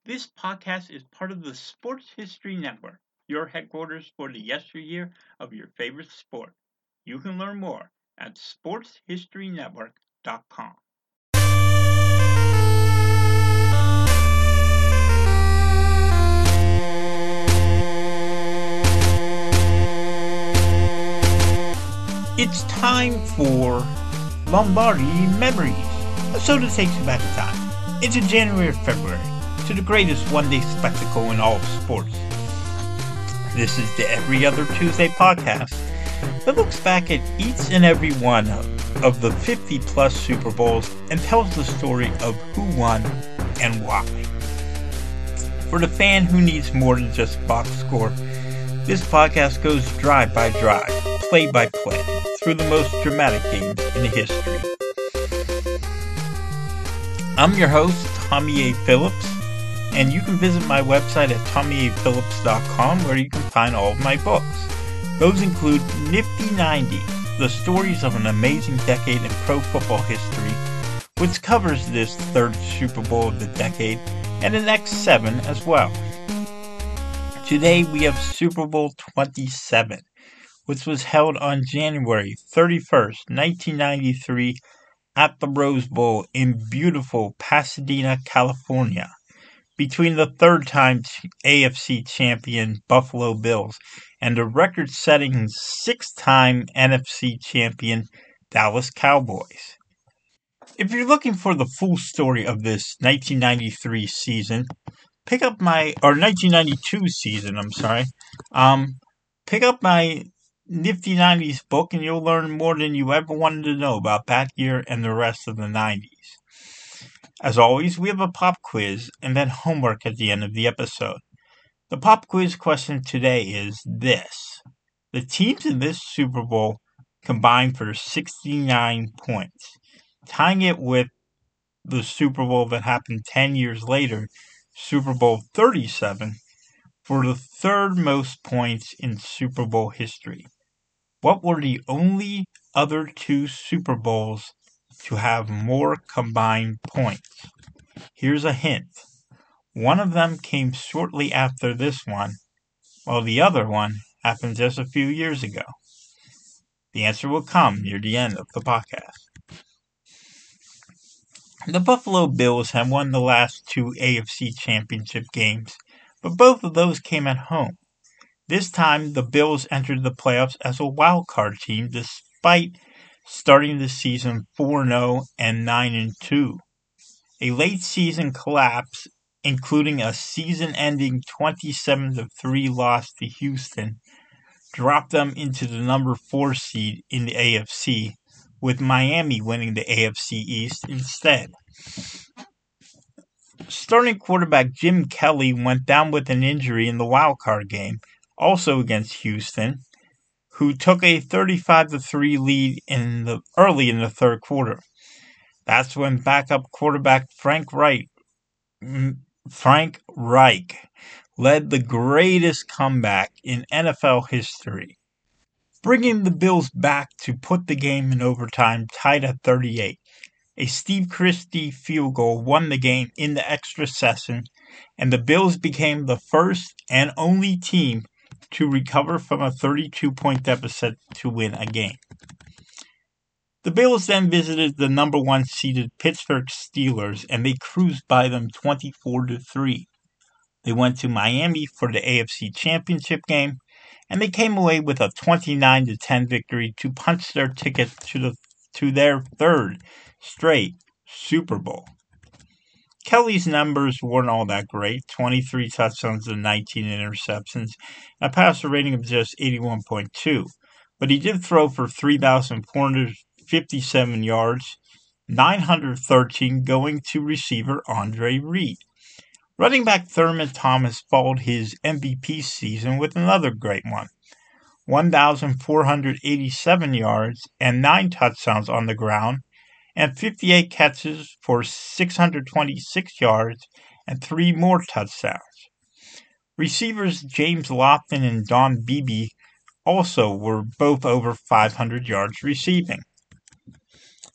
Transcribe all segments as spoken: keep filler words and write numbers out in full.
This podcast is part of the Sports History Network, your headquarters for the yesteryear of your favorite sport. You can learn more at sports history network dot com. It's time for Lombardi Memories, a show that takes you back in time, into January or February, to the greatest one-day spectacle in all of sports. This is the Every Other Tuesday podcast that looks back at each and every one of the fifty-plus Super Bowls and tells the story of who won and why. For the fan who needs more than just box score, this podcast goes drive by drive, play by play, through the most dramatic games in history. I'm your host, Tommy A. Phillips, and you can visit my website at tommy a phillips dot com where you can find all of my books. Those include Nifty ninety, the stories of an amazing decade in pro football history, which covers this third Super Bowl of the decade, and the next seven as well. Today we have Super Bowl twenty-seven, which was held on January thirty-first, nineteen ninety-three, at the Rose Bowl in beautiful Pasadena, California, between the third-time A F C champion Buffalo Bills and the record-setting six-time N F C champion Dallas Cowboys. If you're looking for the full story of this nineteen ninety-three season, pick up my, or nineteen ninety-two season, I'm sorry, um, pick up my Nifty nineties book and you'll learn more than you ever wanted to know about that year and the rest of the nineties. As always, we have a pop quiz and then homework at the end of the episode. The pop quiz question today is this. The teams in this Super Bowl combined for sixty-nine points, tying it with the Super Bowl that happened ten years later, Super Bowl thirty-seven, for the third most points in Super Bowl history. What were the only other two Super Bowls to have more combined points? Here's a hint. One of them came shortly after this one, while the other one happened just a few years ago. The answer will come near the end of the podcast. The Buffalo Bills have won the last two A F C championship games, but both of those came at home. This time, the Bills entered the playoffs as a wild card team despite starting the season four and oh and nine and two. A late season collapse, including a season-ending twenty-seven to three loss to Houston, dropped them into the number four seed in the A F C, with Miami winning the A F C East instead. Starting quarterback Jim Kelly went down with an injury in the wild card game, also against Houston, who took a thirty-five to three lead in the early in the third quarter. That's when backup quarterback Frank Reich, Frank Reich led the greatest comeback in N F L history, bringing the Bills back to put the game in overtime tied at thirty-eight. A Steve Christie field goal won the game in the extra session, and the Bills became the first and only team to recover from a thirty-two point deficit to win a game. The Bills then visited the number one seeded Pittsburgh Steelers, and they cruised by them twenty-four to three. They went to Miami for the A F C Championship game, and they came away with a twenty-nine to ten victory to punch their ticket to the to their third straight Super Bowl. Kelly's numbers weren't all that great, twenty-three touchdowns and nineteen interceptions, and a passer rating of just eighty-one point two. But he did throw for three thousand four hundred fifty-seven yards, nine hundred thirteen going to receiver Andre Reed. Running back Thurman Thomas followed his M V P season with another great one, one thousand four hundred eighty-seven yards and nine touchdowns on the ground, and fifty-eight catches for six hundred twenty-six yards and three more touchdowns. Receivers James Lofton and Don Beebe also were both over five hundred yards receiving.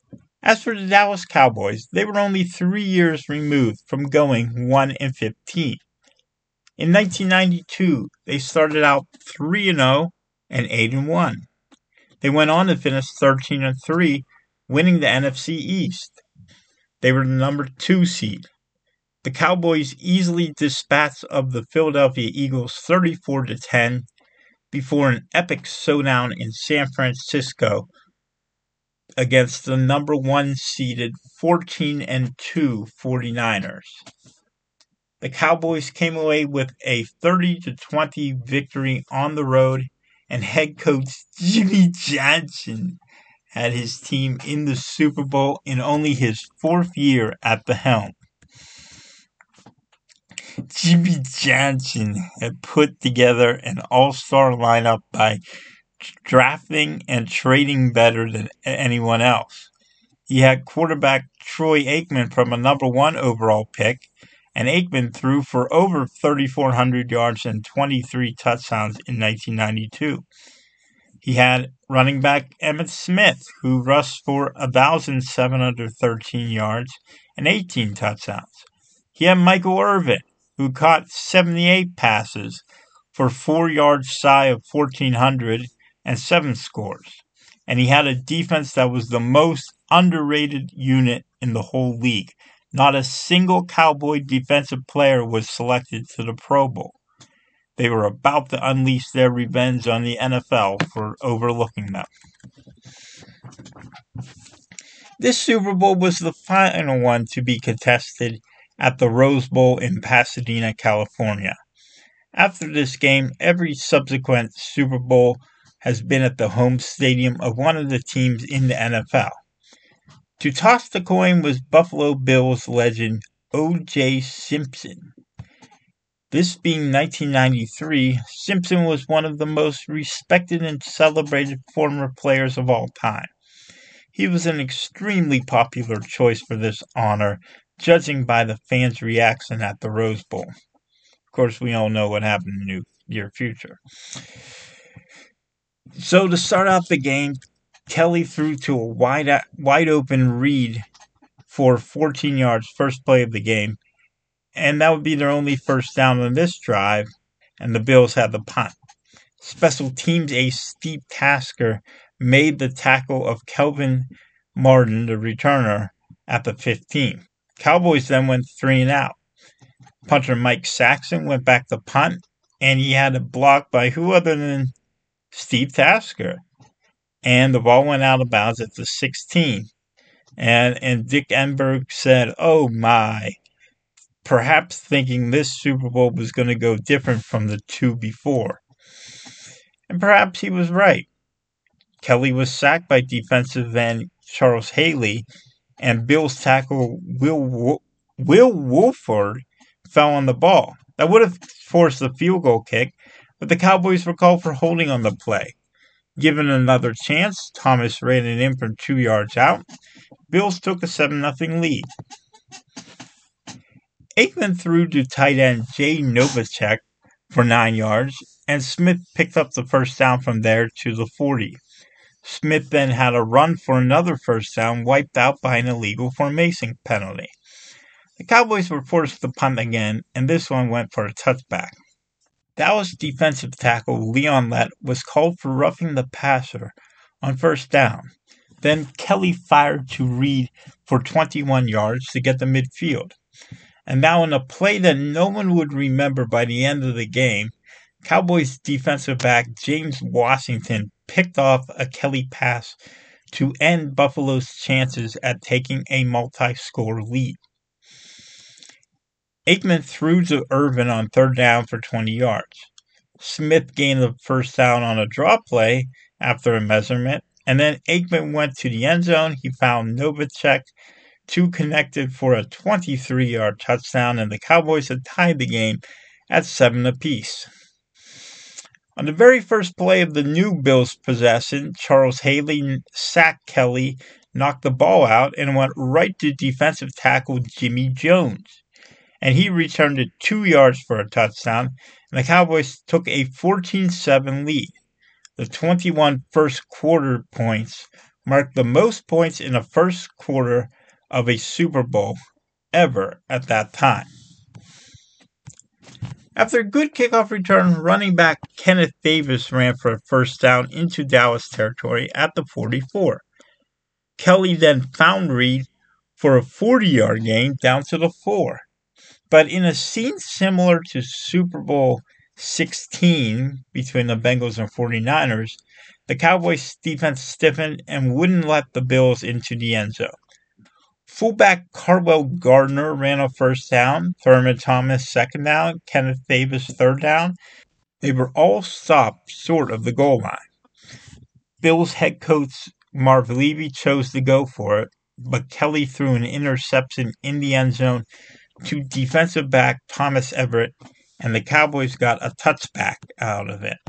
As for the Dallas Cowboys, they were only three years removed from going one and fifteen. In nineteen ninety-two, they started out three and oh and eight and one. They went on to finish thirteen and three, winning the N F C East. They were the number two seed. The Cowboys easily dispatched of the Philadelphia Eagles thirty-four to ten before an epic showdown in San Francisco against the number one seeded fourteen and two 49ers. The Cowboys came away with a thirty to twenty victory on the road, and head coach Jimmy Johnson had his team in the Super Bowl in only his fourth year at the helm. Jimmy Johnson had put together an all-star lineup by drafting and trading better than anyone else. He had quarterback Troy Aikman from a number one overall pick, and Aikman threw for over thirty-four hundred yards and twenty-three touchdowns in nineteen ninety-two. He had running back Emmitt Smith, who rushed for one thousand seven hundred thirteen yards and eighteen touchdowns. He had Michael Irvin, who caught seventy-eight passes for four yards shy of fourteen hundred and seven scores. And he had a defense that was the most underrated unit in the whole league. Not a single Cowboy defensive player was selected to the Pro Bowl. They were about to unleash their revenge on the N F L for overlooking them. This Super Bowl was the final one to be contested at the Rose Bowl in Pasadena, California. After this game, every subsequent Super Bowl has been at the home stadium of one of the teams in the N F L. To toss the coin was Buffalo Bills legend O J Simpson. This being nineteen ninety-three, Simpson was one of the most respected and celebrated former players of all time. He was an extremely popular choice for this honor, judging by the fans' reaction at the Rose Bowl. Of course, we all know what happened in the near future. So to start out the game, Kelly threw to a wide, wide open Reed for fourteen yards, first play of the game, and that would be their only first down on this drive, and the Bills had the punt. Special teams ace Steve Tasker made the tackle of Kelvin Martin, the returner, at the fifteen. Cowboys then went three and out. Punter Mike Saxon went back to punt, and he had a block by who other than Steve Tasker. And the ball went out of bounds at the sixteen. And, and Dick Enberg said, "Oh my," perhaps thinking this Super Bowl was going to go different from the two before. And perhaps he was right. Kelly was sacked by defensive end Charles Haley, and Bills tackle Will Will Wolford fell on the ball. That would have forced the field goal kick, but the Cowboys were called for holding on the play. Given another chance, Thomas ran it in from two yards out. Bills took a seven nothing lead. Aikman threw to tight end Jay Novacek for nine yards, and Smith picked up the first down from there to the forty. Smith then had a run for another first down, wiped out by an illegal formation penalty. The Cowboys were forced to punt again, and this one went for a touchback. Dallas defensive tackle Leon Lett was called for roughing the passer on first down. Then Kelly fired to Reed for twenty-one yards to get to midfield. And now in a play that no one would remember by the end of the game, Cowboys defensive back James Washington picked off a Kelly pass to end Buffalo's chances at taking a multi-score lead. Aikman threw to Irvin on third down for twenty yards. Smith gained the first down on a draw play after a measurement, and then Aikman went to the end zone. He found Novacek, two connected for a twenty-three-yard touchdown, and the Cowboys had tied the game at seven apiece. On the very first play of the new Bills possession, Charles Haley sacked Kelly, knocked the ball out, and went right to defensive tackle Jimmy Jones. And he returned it two yards for a touchdown, and the Cowboys took a fourteen seven lead. The twenty-one first quarter points marked the most points in the first quarter of a Super Bowl ever at that time. After a good kickoff return, running back Kenneth Davis ran for a first down into Dallas territory at the forty-four. Kelly then found Reed for a forty-yard gain down to the four. But in a scene similar to Super Bowl sixteen between the Bengals and forty-niners, the Cowboys defense stiffened and wouldn't let the Bills into the end zone. Fullback Carwell Gardner ran a first down, Thurman Thomas second down, Kenneth Davis third down. They were all stopped short of the goal line. Bills head coach Marv Levy chose to go for it, but Kelly threw an interception in the end zone to defensive back Thomas Everett, and the Cowboys got a touchback out of it.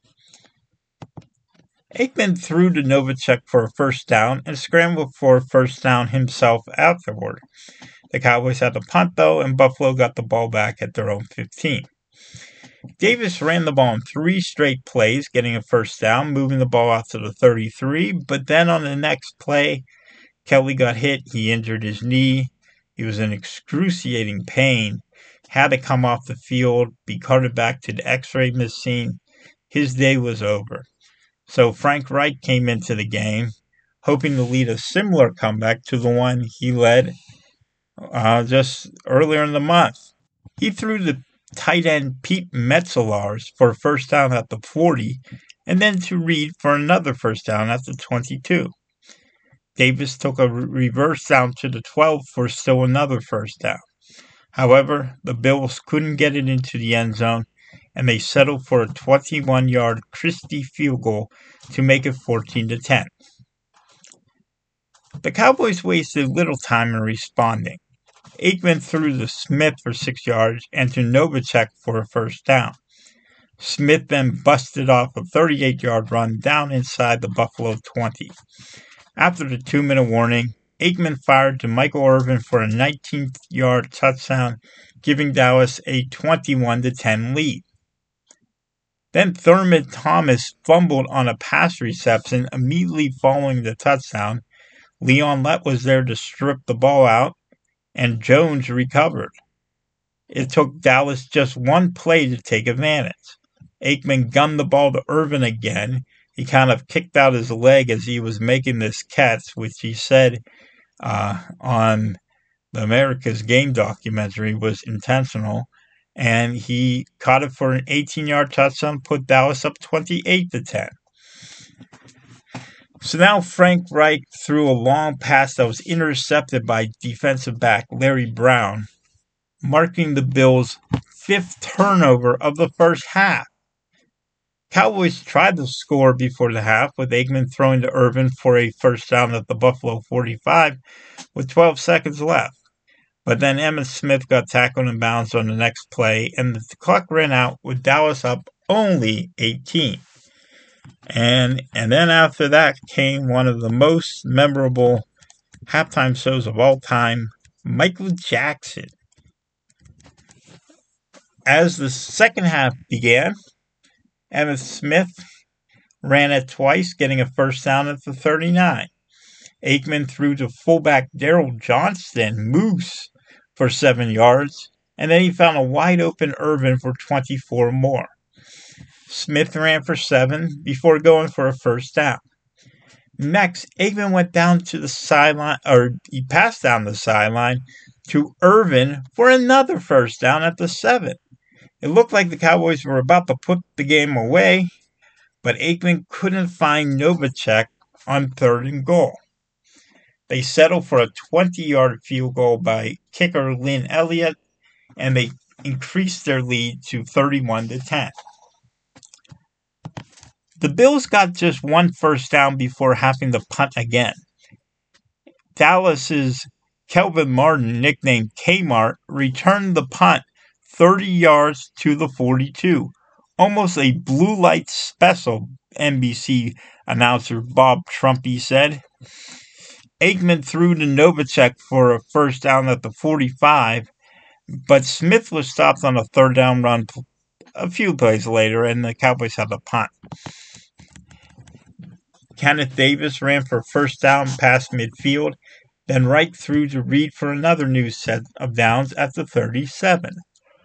Aikman threw to Novacek for a first down and scrambled for a first down himself afterward. The Cowboys had to punt, though, and Buffalo got the ball back at their own fifteen. Davis ran the ball in three straight plays, getting a first down, moving the ball out to the thirty-three, but then on the next play, Kelly got hit. He injured his knee. He was in excruciating pain, had to come off the field, be carted back to the x-ray machine. His day was over. So Frank Reich came into the game, hoping to lead a similar comeback to the one he led uh, just earlier in the month. He threw the tight end Pete Metzelaars for a first down at the forty, and then to Reed for another first down at the twenty-two. Davis took a reverse down to the twelve for still another first down. However, the Bills couldn't get it into the end zone, and they settled for a twenty-one-yard Christie field goal to make it fourteen to ten. The Cowboys wasted little time in responding. Aikman threw to Smith for six yards and to Novacek for a first down. Smith then busted off a thirty-eight-yard run down inside the Buffalo twenty. After the two-minute warning, Aikman fired to Michael Irvin for a nineteen-yard touchdown, giving Dallas a twenty-one to ten lead. Then Thurman Thomas fumbled on a pass reception immediately following the touchdown. Leon Lett was there to strip the ball out, and Jones recovered. It took Dallas just one play to take advantage. Aikman gunned the ball to Irvin again. He kind of kicked out his leg as he was making this catch, which he said uh, on the America's Game documentary was intentional. And he caught it for an eighteen-yard touchdown, put Dallas up twenty-eight to ten. So now Frank Reich threw a long pass that was intercepted by defensive back Larry Brown, marking the Bills' fifth turnover of the first half. Cowboys tried to score before the half, with Aikman throwing to Irvin for a first down at the Buffalo forty-five with twelve seconds left. But then Emmitt Smith got tackled in bounds on the next play, and the clock ran out with Dallas up only eighteen. And and then after that came one of the most memorable halftime shows of all time, Michael Jackson. As the second half began, Emmitt Smith ran it twice, getting a first down at the thirty-nine. Aikman threw to fullback Daryl Johnston, Moose, for seven yards, and then he found a wide-open Irvin for twenty-four more. Smith ran for seven before going for a first down. Next, Aikman went down to the sideline, or he passed down the sideline to Irvin for another first down at the seven. It looked like the Cowboys were about to put the game away, but Aikman couldn't find Novacek on third and goal. They settled for a twenty-yard field goal by kicker Lynn Elliott, and they increased their lead to thirty-one to ten. The Bills got just one first down before having to punt again. Dallas's Kelvin Martin, nicknamed Kmart, returned the punt thirty yards to the forty-two. Almost a blue light special, N B C announcer Bob Trumpy said. Aikman threw to Novacek for a first down at the forty-five, but Smith was stopped on a third down run a few plays later, and the Cowboys had to punt. Kenneth Davis ran for first down past midfield, then right through to Reed for another new set of downs at the thirty-seven.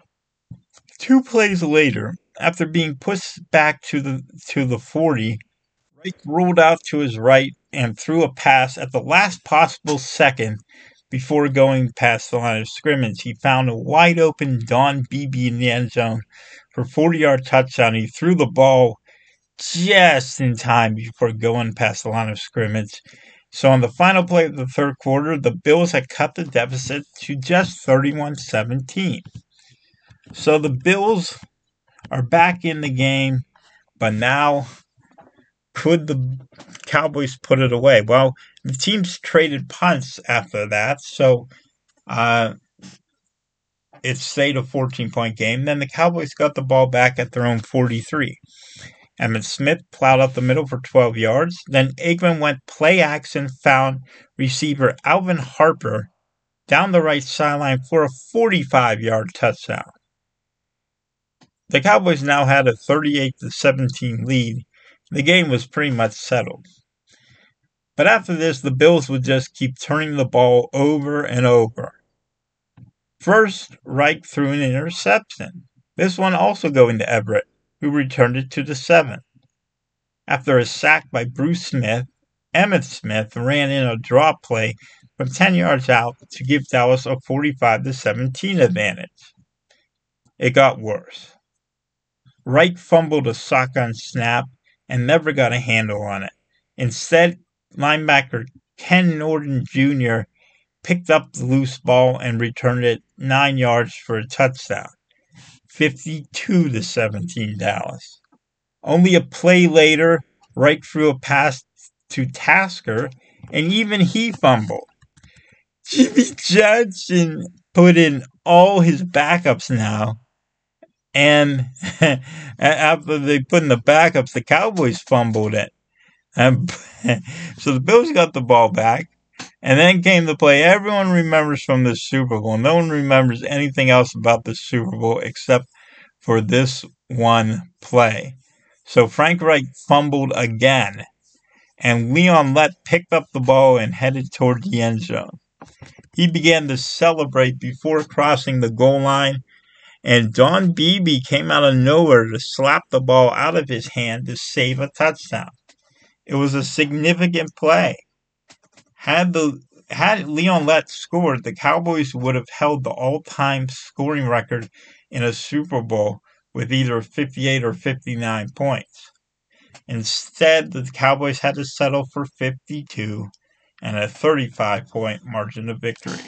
Two plays later, after being pushed back to the to the forty, Reed rolled out to his right and threw a pass at the last possible second before going past the line of scrimmage. He found a wide-open Don Beebe in the end zone for a forty-yard touchdown. He threw the ball just in time before going past the line of scrimmage. So on the final play of the third quarter, the Bills had cut the deficit to just thirty-one seventeen. So the Bills are back in the game, but now could the Cowboys put it away? Well, the teams traded punts after that, so uh, it stayed a fourteen-point game. Then the Cowboys got the ball back at their own forty-three. Emmitt Smith plowed up the middle for twelve yards. Then Aikman went play action, found receiver Alvin Harper down the right sideline for a forty-five-yard touchdown. The Cowboys now had a thirty-eight to seventeen lead. The game was pretty much settled. But after this, the Bills would just keep turning the ball over and over. First, Reich threw an interception. This one also going to Everett, who returned it to the seven. After a sack by Bruce Smith, Emmitt Smith ran in a drop play from ten yards out to give Dallas a forty-five to seventeen advantage. It got worse. Reich fumbled a shotgun snap and never got a handle on it. Instead, linebacker Ken Norton Junior picked up the loose ball and returned it nine yards for a touchdown. fifty-two to seventeen Dallas. Only a play later, Reich threw a pass to Tasker, and even he fumbled. Jimmy Johnson put in all his backups now, and after they put in the backups, the Cowboys fumbled it. And so the Bills got the ball back, and then came the play everyone remembers from the Super Bowl. No one remembers anything else about the Super Bowl except for this one play. So Frank Reich fumbled again, and Leon Lett picked up the ball and headed toward the end zone. He began to celebrate before crossing the goal line, and Don Beebe came out of nowhere to slap the ball out of his hand to save a touchdown. It was a significant play. Had the had Leon Lett scored, the Cowboys would have held the all-time scoring record in a Super Bowl with either fifty-eight or fifty-nine points. Instead, the Cowboys had to settle for fifty-two and a thirty-five point margin of victory.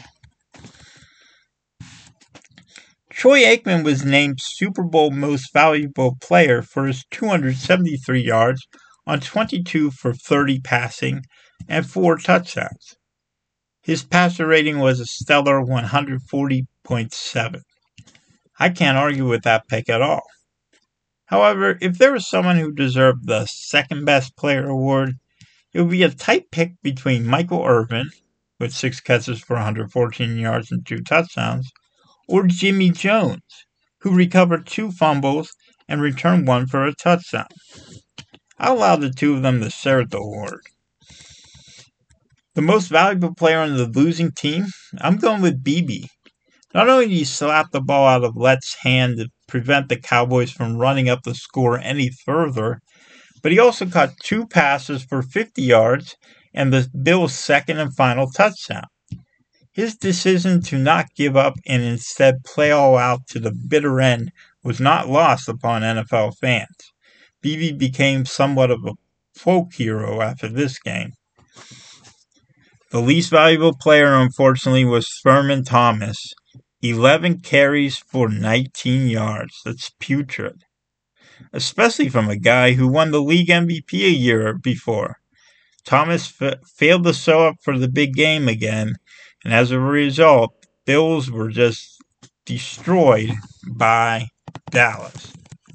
Troy Aikman was named Super Bowl Most Valuable Player for his two hundred seventy-three yards on twenty-two for thirty passing and four touchdowns. His passer rating was a stellar one forty point seven. I can't argue with that pick at all. However, if there was someone who deserved the second best player award, it would be a tight pick between Michael Irvin, with six catches for one hundred fourteen yards and two touchdowns, or Jimmy Jones, who recovered two fumbles and returned one for a touchdown. I allowed the two of them to share the award. The most valuable player on the losing team? I'm going with Beebe. Not only did he slap the ball out of Lett's hand to prevent the Cowboys from running up the score any further, but he also caught two passes for fifty yards and the Bills' second and final touchdown. His decision to not give up and instead play all out to the bitter end was not lost upon N F L fans. Beebe became somewhat of a folk hero after this game. The least valuable player, unfortunately, was Thurman Thomas. eleven carries for nineteen yards. That's putrid. Especially from a guy who won the league M V P a year before. Thomas f- failed to show up for the big game again, and as a result, Bills were just destroyed by Dallas.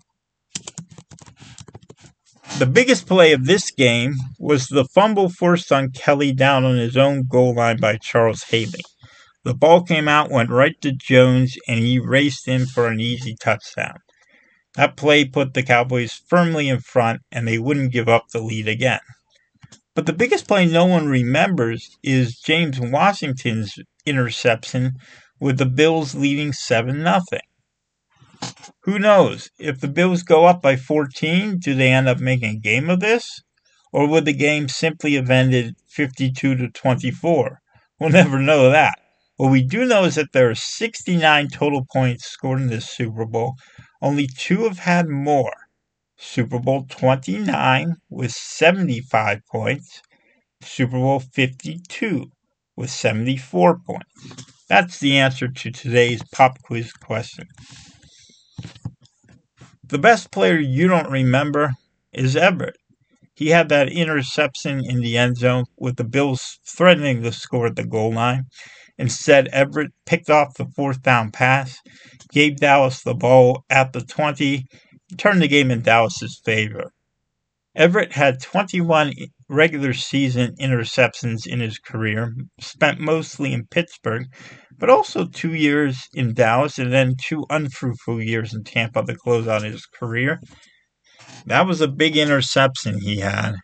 The biggest play of this game was the fumble forced on Kelly down on his own goal line by Charles Haley. The ball came out, went right to Jones, and he raced in for an easy touchdown. That play put the Cowboys firmly in front, and they wouldn't give up the lead again. But the biggest play no one remembers is James Washington's interception with the Bills leading seven nothing. Who knows? If the Bills go up by fourteen, do they end up making a game of this? Or would the game simply have ended fifty-two to twenty-four? We'll never know that. What we do know is that there are sixty-nine total points scored in this Super Bowl. Only two have had more. Super Bowl twenty-nine with seventy-five points. Super Bowl fifty-two with seventy-four points. That's the answer to today's pop quiz question. The best player you don't remember is Everett. He had that interception in the end zone with the Bills threatening to score at the goal line. Instead, Everett picked off the fourth down pass, gave Dallas the ball at the twenty, and turned the game in Dallas's favor. Everett had twenty-one regular season interceptions in his career, spent mostly in Pittsburgh, but also two years in Dallas and then two unfruitful years in Tampa to close out his career. That was a big interception he had.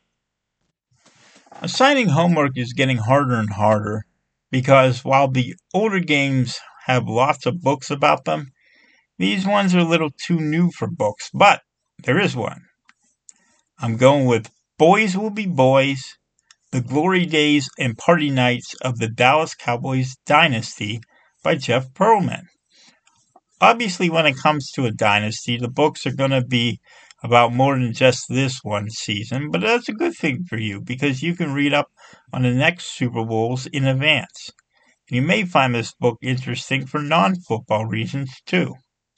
Assigning homework is getting harder and harder because while the older games have lots of books about them, these ones are a little too new for books, but there is one. I'm going with Boys Will Be Boys, The Glory Days and Party Nights of the Dallas Cowboys Dynasty by Jeff Pearlman. Obviously, when it comes to a dynasty, the books are going to be about more than just this one season, but that's a good thing for you because you can read up on the next Super Bowls in advance. You may find this book interesting for non-football reasons too.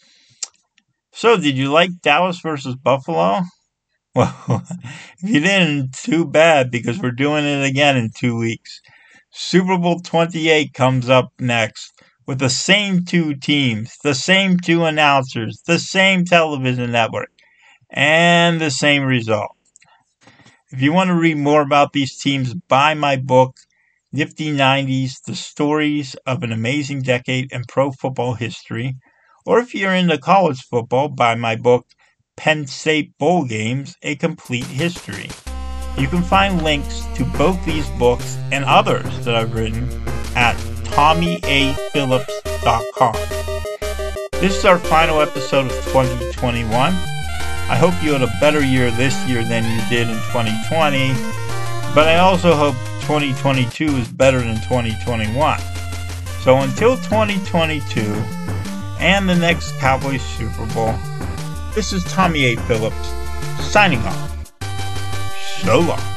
So, did you like Dallas versus Buffalo? Well, if you didn't, too bad because we're doing it again in two weeks. Super Bowl twenty-eight comes up next with the same two teams, the same two announcers, the same television network, and the same result. If you want to read more about these teams, buy my book, Nifty nineties, The Stories of an Amazing Decade in Pro Football History. Or if you're into college football, buy my book, Penn State Bowl Games, A Complete History. You can find links to both these books and others that I've written at tommy a phillips dot com. This is our final episode of twenty twenty-one. I hope you had a better year this year than you did in twenty twenty, but I also hope twenty twenty-two is better than twenty twenty-one. So until twenty twenty-two and the next Cowboys Super Bowl, this is Tommy A. Phillips, signing off. So long.